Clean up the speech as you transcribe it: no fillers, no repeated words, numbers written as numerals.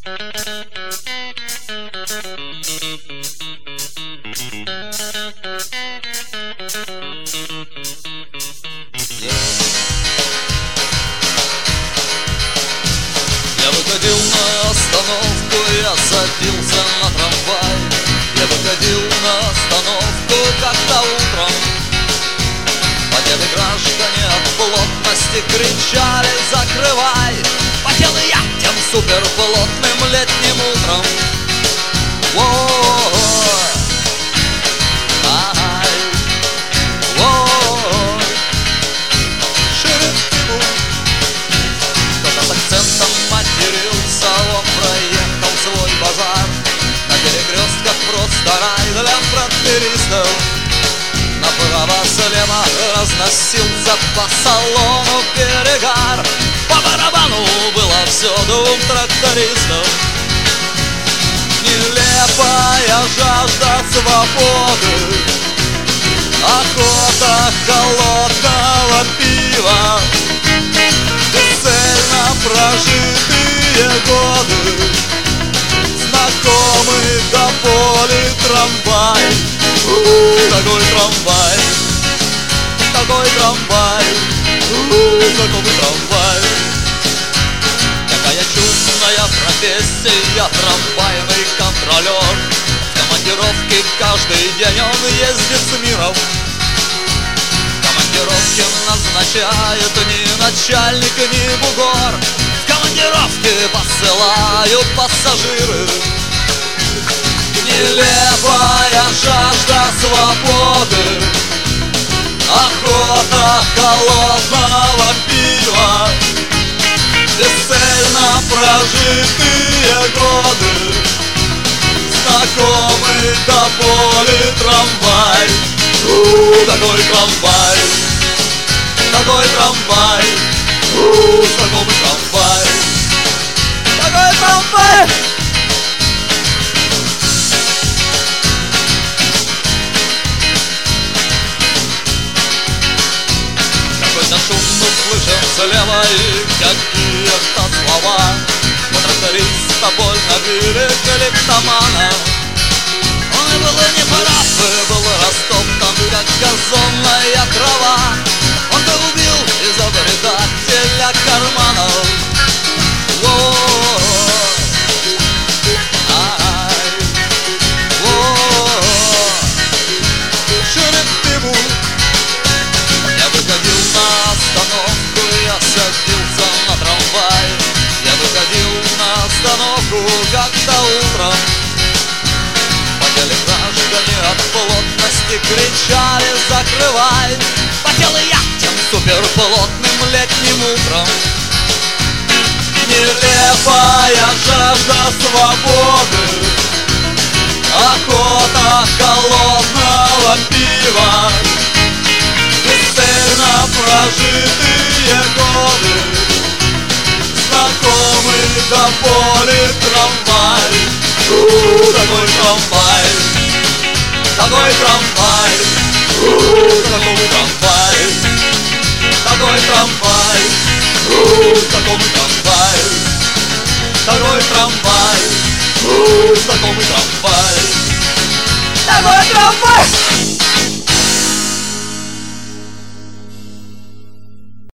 Я выходил на остановку, я садился на трамвай. Я выходил на остановку как-то утром. Потели граждане от плотности, кричали: закрывай! Потел и я тем суперплотным летним утром. Кто-то с акцентом матерился, он проехал свой базар. На перекрестках просто рай для фронтеристов. Направо-слева разносился по салону перегар. По барабану было все двум трактористам. Нелепая жажда свободы, охота холодного пива, бесцельно прожитые годы, знакомый до боли трамвай. Такой трамвай, такой трамвай, знакомый трамвай. Какая чудная профессия, трамвайный контролер. В командировке каждый день он ездит с миром. Командировки назначает ни начальник, ни бугор. В командировке посылают пассажиры. Нелепая жажда свободы, охота холодного пива, бесцельно прожитые годы, знакомый до боли трамвай. Такой трамвай, такой трамвай, знакомый трамвай, такой трамвай. Какой-то шум услышан слева и какие-то слова. У тракториста больно били клептомана. Он и был не прав, и был растоптан, как газонная трава. Он-то убил изобретателя карманов. Я выходил на остановку, я садился на трамвай. Я выходил на остановку как-то утром. Потели граждане от плотности, кричали: закрывай! Потел и я тем суперплотным летним утром. Нелепая жажда свободы, охота холодного пива, бесцельно прожитые годы, знакомый до боли трамвай. Такой трамвай, такой трамвай, знакомый трамвай, такой трамвай, знакомый трамвай, такой трамвай, знакомый трамвай, такой трамвай.